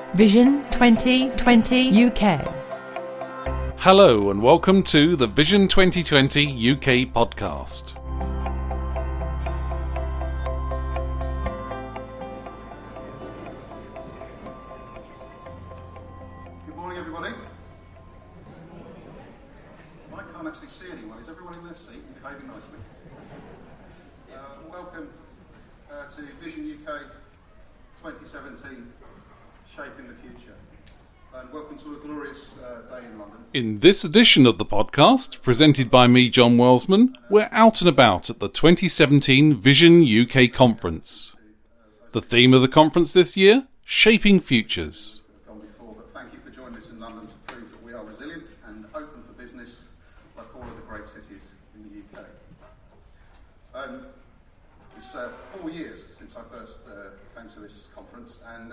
Vision 2020 UK. Hello and welcome to the Vision 2020 UK podcast. Good morning, everybody. I can't actually see anyone. Is everyone in their seat and behaving nicely? Welcome to Vision UK 2017, Shaping the Future. And welcome to a glorious day in London. In this edition of the podcast, presented by me, John Welsman, we're out and about at the 2017 Vision UK Conference. The theme of the conference this year, Shaping Futures. Gone before, but thank you for joining us in London to prove that we are resilient and open for business like all of the great cities in the UK. It's 4 years since I first came to this conference, and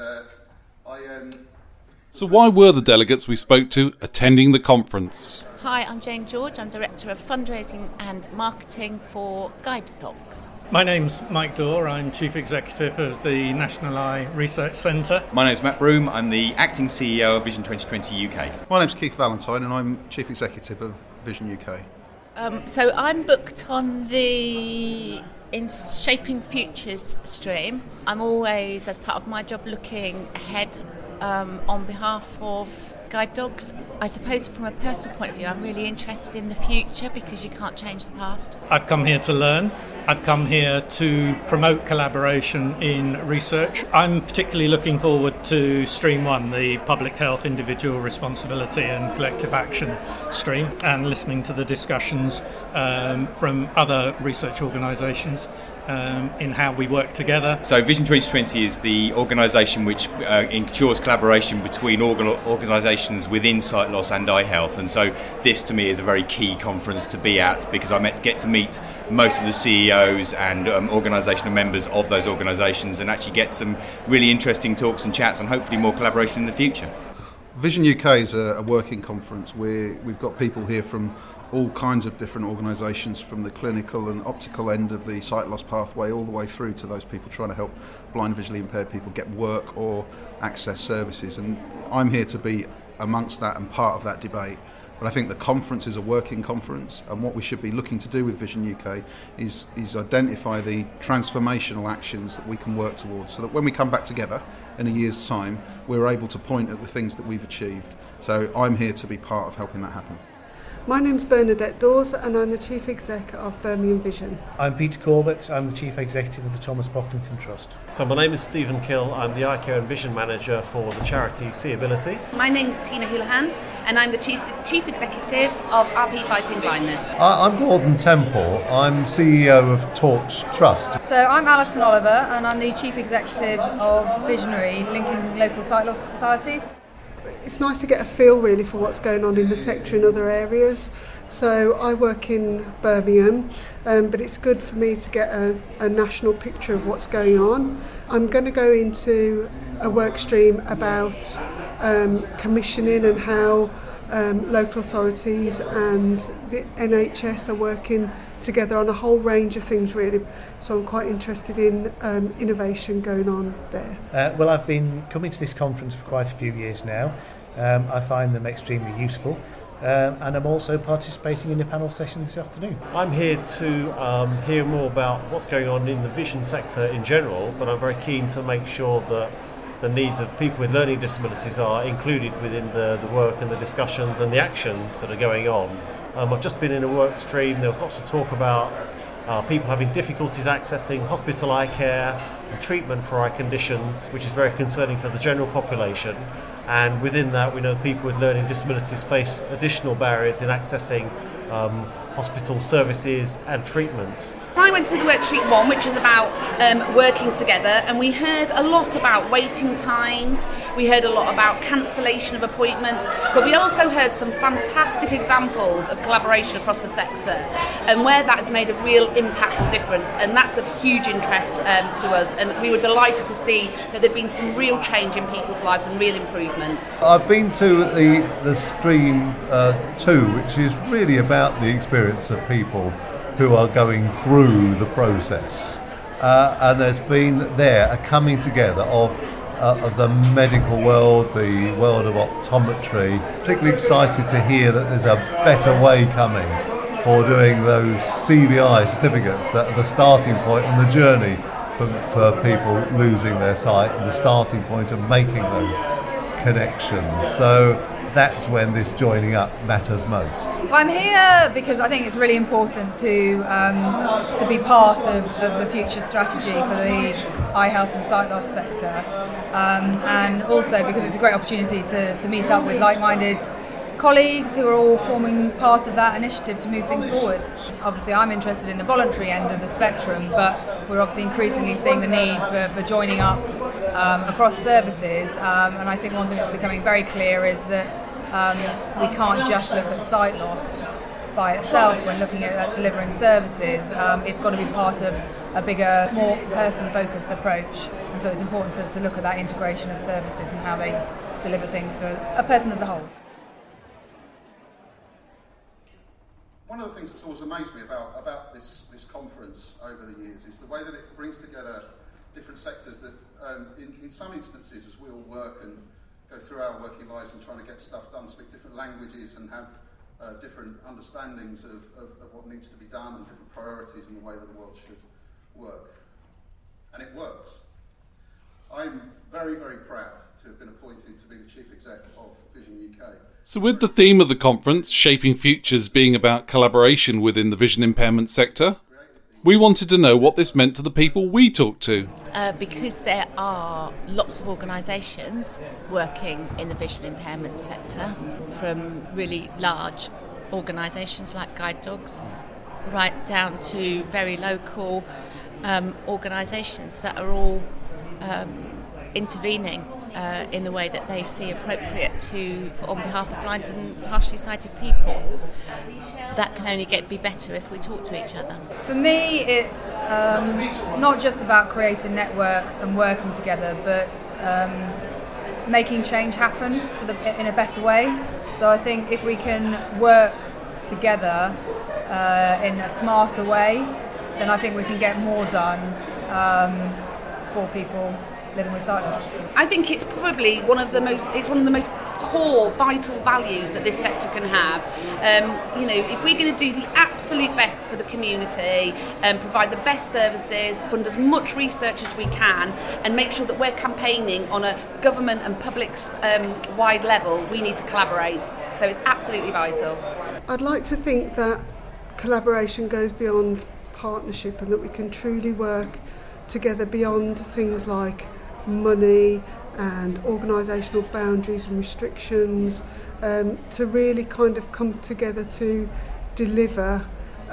So why were the delegates we spoke to attending the conference? Hi, I'm Jane George. I'm Director of Fundraising and Marketing for Guide Dogs. My name's Mike Dorr. I'm Chief Executive of the National Eye Research Centre. My name's Matt Broom. I'm the Acting CEO of Vision 2020 UK. My name's Keith Valentine and I'm Chief Executive of Vision UK. So I'm booked on the Shaping Futures stream. I'm always, as part of my job, looking ahead on behalf of Guide Dogs. I suppose from a personal point of view, I'm really interested in the future because you can't change the past. I've come here to learn. I've come here to promote collaboration in research. I'm particularly looking forward to Stream 1, the Public Health, Individual Responsibility and Collective Action stream, and listening to the discussions from other research organisations in how we work together. So Vision 2020 is the organisation which ensures collaboration between organisations within sight loss and eye health, and so this to me is a very key conference to be at because I get to meet most of the CEOs and organisational members of those organisations and actually get some really interesting talks and chats and hopefully more collaboration in the future. Vision UK is a working conference where we've got people here from all kinds of different organisations, from the clinical and optical end of the sight loss pathway all the way through to those people trying to help blind and visually impaired people get work or access services. And I'm here to be amongst that and part of that debate. But I think the conference is a working conference, and what we should be looking to do with Vision UK is identify the transformational actions that we can work towards so that when we come back together in a year's time, we're able to point at the things that we've achieved. So I'm here to be part of helping that happen. My name's Bernadette Dawes and I'm the Chief Exec of Birmingham Vision. I'm Peter Corbett, I'm the Chief Executive of the Thomas Pocklington Trust. So my name is Stephen Kill, I'm the Eye Care and Vision Manager for the charity Seeability. My name's Tina Houlihan and I'm the Chief Executive of RP Fighting Blindness. I'm Gordon Temple, I'm CEO of Torch Trust. So I'm Alison Oliver and I'm the Chief Executive of Visionary, linking local sight loss societies. It's nice to get a feel really for what's going on in the sector in other areas. So I work in Birmingham, but it's good for me to get a national picture of what's going on. I'm going to go into a work stream about commissioning and how local authorities and the NHS are working together on a whole range of things really, so I'm quite interested in innovation going on there. Well, I've been coming to this conference for quite a few years now. I find them extremely useful, and I'm also participating in a panel session this afternoon. I'm here to hear more about what's going on in the vision sector in general, but I'm very keen to make sure that the needs of people with learning disabilities are included within the work and the discussions and the actions that are going on. I've just been in a work stream. There was lots of talk about people having difficulties accessing hospital eye care and treatment for eye conditions, which is very concerning for the general population. And within that, we know people with learning disabilities face additional barriers in accessing hospital services and treatment. I went to the Workstreet 1, which is about working together, and we heard a lot about waiting times, we heard a lot about cancellation of appointments, but we also heard some fantastic examples of collaboration across the sector and where that has made a real impactful difference, and that's of huge interest to us, and we were delighted to see that there'd been some real change in people's lives and real improvements. I've been to the Stream 2, which is really about the experience of people who are going through the process, and there's been there a coming together of of the medical world, the world of optometry. Particularly excited to hear that there's a better way coming for doing those CVI certificates that are the starting point on the journey for people losing their sight and the starting point of making those connections. So that's when this joining up matters most. I'm here because I think it's really important to be part of the future strategy for the eye health and sight loss sector, and also because it's a great opportunity to meet up with like-minded colleagues who are all forming part of that initiative to move things forward. Obviously I'm interested in the voluntary end of the spectrum, but we're obviously increasingly seeing the need for joining up across services, and I think one thing that's becoming very clear is that we can't just look at sight loss by itself when looking at delivering services. It's got to be part of a bigger, more person-focused approach, and so it's important to look at that integration of services and how they deliver things for a person as a whole. One of the things that's always amazed me about this conference over the years is the way that it brings together different sectors that in some instances, as we all work and go through our working lives and trying to get stuff done, speak different languages and have different understandings of what needs to be done and different priorities in the way that the world should work. And it works. I'm very, very proud to have been appointed to be the Chief Exec of Vision UK. So with the theme of the conference, Shaping Futures, being about collaboration within the vision impairment sector, we wanted to know what this meant to the people we talked to. Because there are lots of organisations working in the visual impairment sector, from really large organisations like Guide Dogs, right down to very local organisations that are all intervening in the way that they see appropriate on behalf of blind and partially sighted people. That can only be better if we talk to each other. For me, it's not just about creating networks and working together, but making change happen in a better way. So I think if we can work together in a smarter way, then I think we can get more done for people living with sight loss. I think it's probably one of the most core vital values that this sector can have. If we're going to do the absolute best for the community and provide the best services, fund as much research as we can, and make sure that we're campaigning on a government and public wide level, we need to collaborate. So it's absolutely vital. I'd like to think that collaboration goes beyond partnership and that we can truly work together beyond things like money and organisational boundaries and restrictions, to really kind of come together to deliver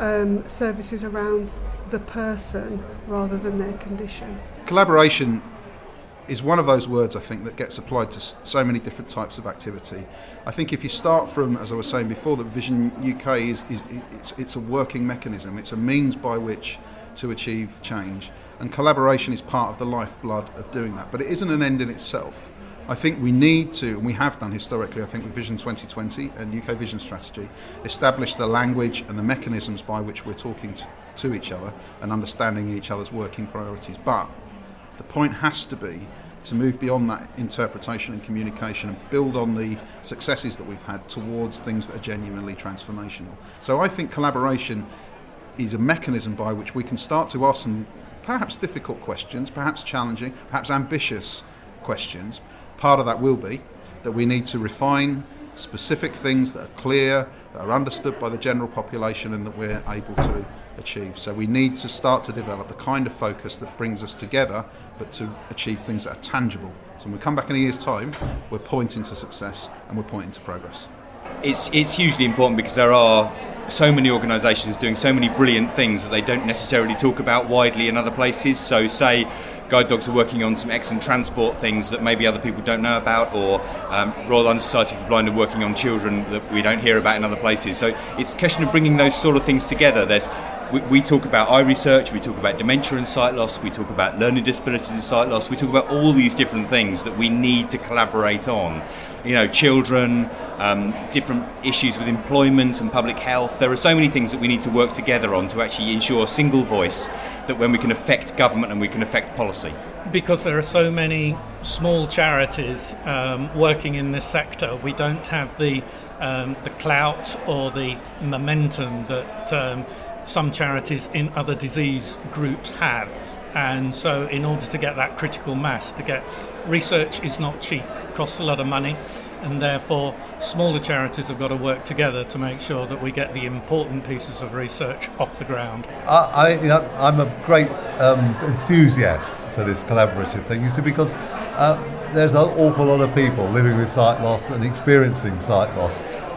services around the person rather than their condition. Collaboration is one of those words, I think, that gets applied to so many different types of activity. I think if you start from, as I was saying before, that Vision UK it's a working mechanism. It's a means by which to achieve change, and collaboration is part of the lifeblood of doing that. But it isn't an end in itself. I think we need to, and we have done historically, I think with Vision 2020 and UK Vision Strategy, establish the language and the mechanisms by which we're talking to each other and understanding each other's working priorities. But the point has to be to move beyond that interpretation and communication and build on the successes that we've had towards things that are genuinely transformational. So I think collaboration is a mechanism by which we can start to ask some perhaps difficult questions, perhaps challenging, perhaps ambitious questions. Part of that will be that we need to refine specific things that are clear, that are understood by the general population and that we're able to achieve. So we need to start to develop the kind of focus that brings us together, but to achieve things that are tangible. So when we come back in a year's time, we're pointing to success and we're pointing to progress. It's hugely important because there are so many organisations doing so many brilliant things that they don't necessarily talk about widely in other places. So say Guide Dogs are working on some excellent transport things that maybe other people don't know about, or Royal London Society for the Blind are working on children that we don't hear about in other places. So it's a question of bringing those sort of things together. We talk about eye research, we talk about dementia and sight loss, we talk about learning disabilities and sight loss, we talk about all these different things that we need to collaborate on. Children, different issues with employment and public health. There are so many things that we need to work together on to actually ensure a single voice that when we can affect government and we can affect policy. because there are so many small charities working in this sector, we don't have the clout or the momentum that some charities in other disease groups have. And so in order to get that critical mass, research is not cheap, it costs a lot of money, and therefore smaller charities have got to work together to make sure that we get the important pieces of research off the ground. I'm a great enthusiast for this collaborative thing, you see, because there's an awful lot of people living with sight loss and experiencing sight loss,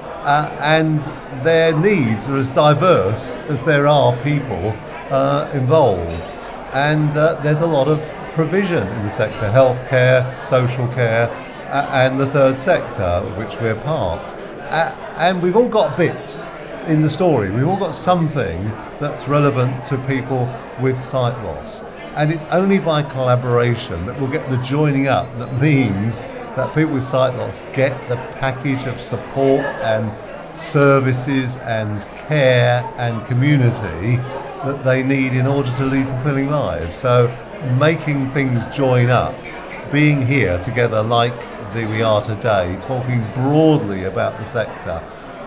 and their needs are as diverse as there are people involved. And there's a lot of provision in the sector: healthcare, social care, and the third sector, of which we're part. And we've all got bits in the story. We've all got something that's relevant to people with sight loss. And it's only by collaboration that we'll get the joining up that means that people with sight loss get the package of support and services and care and community that they need in order to lead fulfilling lives. So making things join up, being here together like we are today, talking broadly about the sector,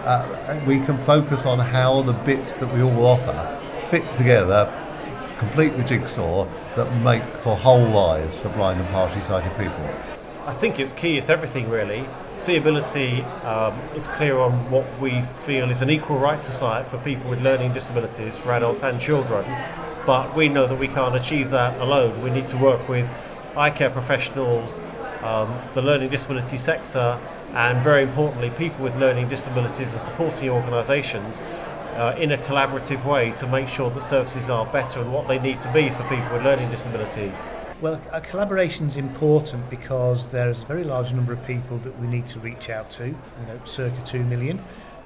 we can focus on how the bits that we all offer fit together, complete the jigsaw that make for whole lives for blind and partially sighted people. I think it's key, it's everything really. Seeability is clear on what we feel is an equal right to sight for people with learning disabilities, for adults and children, but we know that we can't achieve that alone. We need to work with eye care professionals, the learning disability sector, and very importantly people with learning disabilities and supporting organisations in a collaborative way to make sure that services are better and what they need to be for people with learning disabilities. Well, collaboration is important because there's a very large number of people that we need to reach out to, circa 2 million,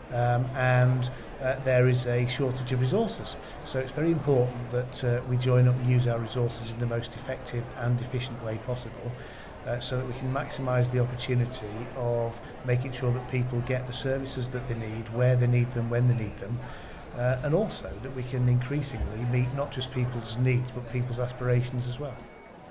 and there is a shortage of resources. So it's very important that we join up and use our resources in the most effective and efficient way possible, so that we can maximise the opportunity of making sure that people get the services that they need, where they need them, when they need them, and also that we can increasingly meet not just people's needs but people's aspirations as well.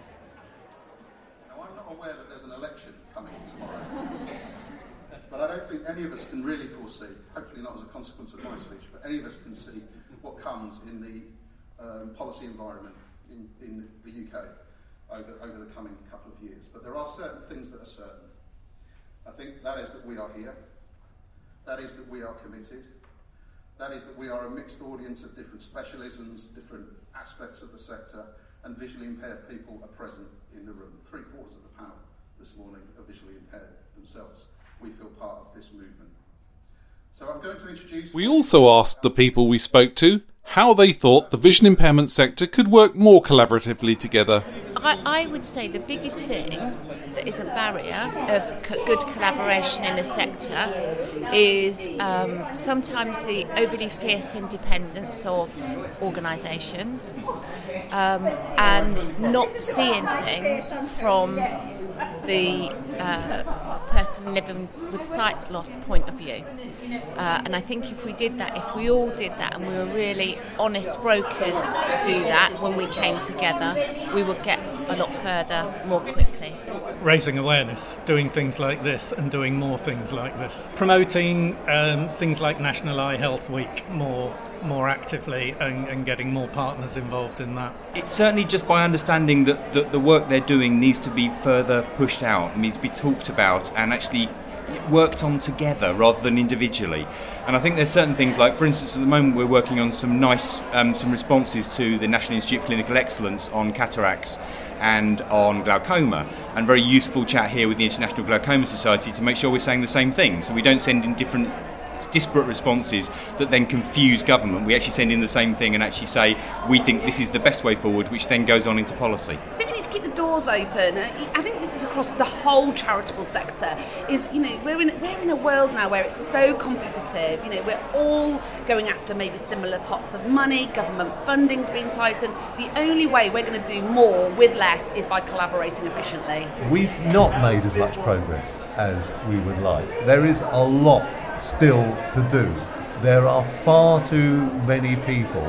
Aware that there's an election coming tomorrow, but I don't think any of us can really foresee, hopefully not as a consequence of my speech, but any of us can see what comes in the policy environment in the UK over the coming couple of years. But there are certain things that are certain. I think that is that we are here, that is that we are committed, that is that we are a mixed audience of different specialisms, different aspects of the sector, and visually impaired people are present in the room. 3/4 of the panel this morning are visually impaired themselves. We feel part of this movement. So I'm going to introduce... We also asked the people we spoke to how they thought the vision impairment sector could work more collaboratively together. I would say the biggest thing that is a barrier of good collaboration in the sector is sometimes the overly fierce independence of organisations and not seeing things from the person living with sight loss point of view. And I think if we did that, if we all did that and we were really honest brokers to do that when we came together, we would get a lot further more quickly. Raising awareness, doing things like this and doing more things like this. Promoting things like National Eye Health Week more actively and getting more partners involved in that. It's certainly just by understanding that the work they're doing needs to be further pushed out, needs to be talked about and actually worked on together rather than individually. And I think there's certain things like, for instance, at the moment we're working on some nice some responses to the National Institute for Clinical Excellence on cataracts and on glaucoma, and very useful chat here with the International Glaucoma Society to make sure we're saying the same thing, so we don't send in different disparate responses that then confuse government. We actually send in the same thing and actually say we think this is the best way forward, which then goes on into policy. I think we need to keep the doors open. I think this is across the whole charitable sector. We're in a world now where it's so competitive. We're all going after maybe similar pots of money. Government funding's been tightened. The only way we're going to do more with less is by collaborating efficiently. We've not made as much progress as we would like. There is a lot still to do. There are far too many people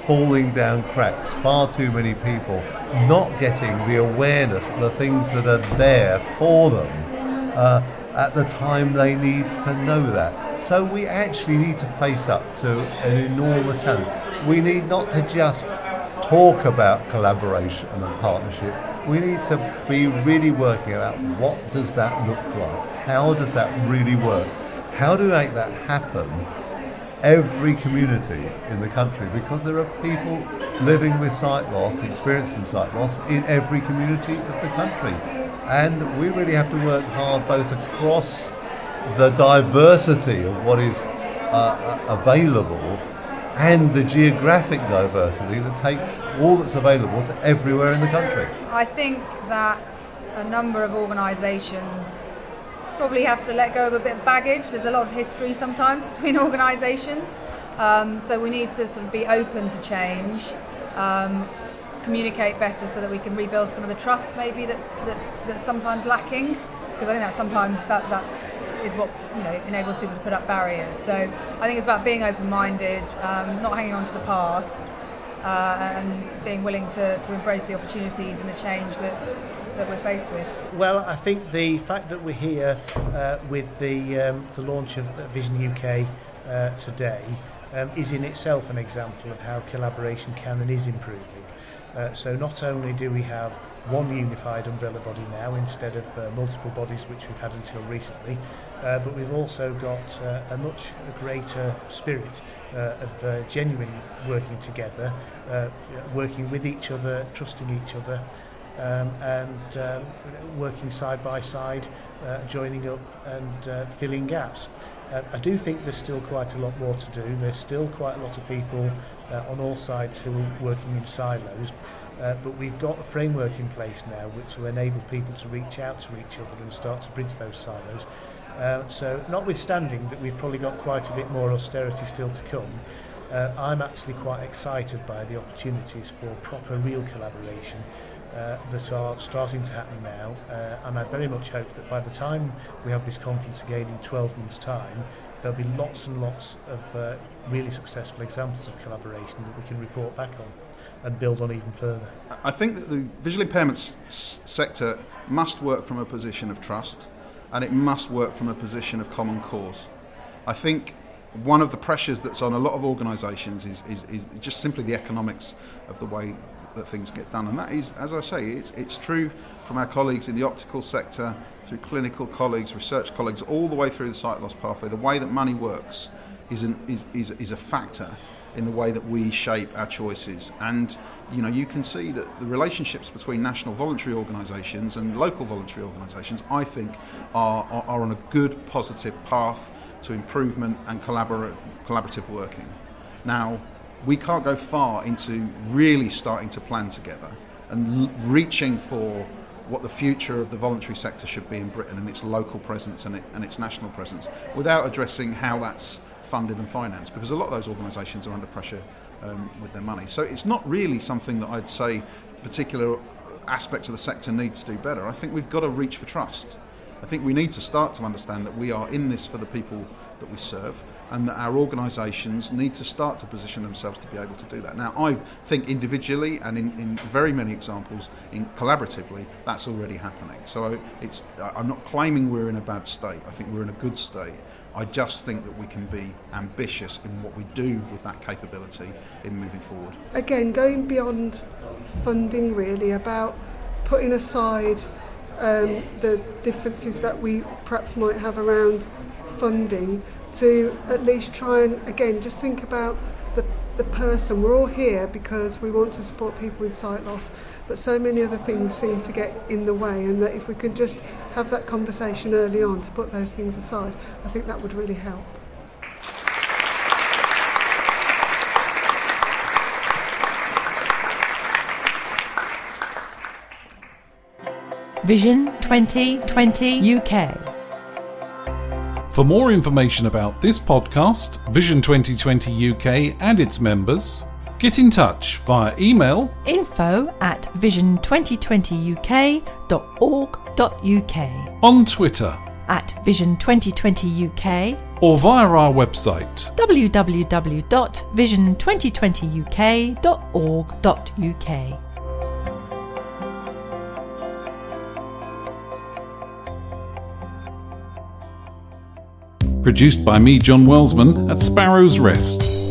falling down cracks, far too many people not getting the awareness of the things that are there for them at the time they need to know that. So we actually need to face up to an enormous challenge. We need not to just talk about collaboration and partnership. We need to be really working out what does that look like? How does that really work? How do we make that happen? Every community in the country, because there are people living with sight loss, experiencing sight loss in every community of the country. And we really have to work hard both across the diversity of what is available and the geographic diversity that takes all that's available to everywhere in the country. I think that a number of organisations probably have to let go of a bit of baggage. There's a lot of history sometimes between organisations, so we need to sort of be open to change, communicate better so that we can rebuild some of the trust maybe that's sometimes lacking, because I think that sometimes that is what enables people to put up barriers. So I think it's about being open-minded, not hanging on to the past, and being willing to embrace the opportunities and the change that we're faced with. Well, I think the fact that we're here with the launch of Vision UK today is in itself an example of how collaboration can and is improving. So not only do we have one unified umbrella body now instead of multiple bodies which we've had until recently, but we've also got a much greater spirit of genuine working together, working with each other, trusting each other, and working side by side, joining up and filling gaps. I do think there's still quite a lot more to do. There's still quite a lot of people on all sides who are working in silos, but we've got a framework in place now which will enable people to reach out to each other and start to bridge those silos. So notwithstanding that we've probably got quite a bit more austerity still to come, I'm actually quite excited by the opportunities for proper real collaboration that are starting to happen now, and I very much hope that by the time we have this conference again in 12 months' time, there'll be lots and lots of really successful examples of collaboration that we can report back on and build on even further. I think that the visual impairment sector must work from a position of trust, and it must work from a position of common cause. I think one of the pressures that's on a lot of organisations is just simply the economics of the way that things get done, and that is, as I say, it's true from our colleagues in the optical sector, through clinical colleagues, research colleagues, all the way through the sight loss pathway. The way that money works is a factor in the way that we shape our choices, and you can see that the relationships between national voluntary organisations and local voluntary organisations, I think, are on a good, positive path to improvement and collaborative working. Now, we can't go far into really starting to plan together and reaching for what the future of the voluntary sector should be in Britain and its local presence and its national presence without addressing how that's funded and financed, because a lot of those organisations are under pressure with their money. So it's not really something that I'd say particular aspects of the sector need to do better. I think we've got to reach for trust. I think we need to start to understand that we are in this for the people that we serve, and that our organisations need to start to position themselves to be able to do that. Now, I think individually and in very many examples, collaboratively, that's already happening. So I'm not claiming we're in a bad state. I think we're in a good state. I just think that we can be ambitious in what we do with that capability in moving forward. Again, going beyond funding, really, about putting aside the differences that we perhaps might have around funding, to at least try and, again, just think about the person. We're all here because we want to support people with sight loss, but so many other things seem to get in the way, and that if we could just have that conversation early on to put those things aside, I think that would really help. Vision 2020 UK. For more information about this podcast, Vision 2020 UK and its members, get in touch via email info@vision2020uk.org.uk, on Twitter @Vision2020 UK, or via our website www.vision2020uk.org.uk. Produced by me, John Welsman, at Sparrow's Rest.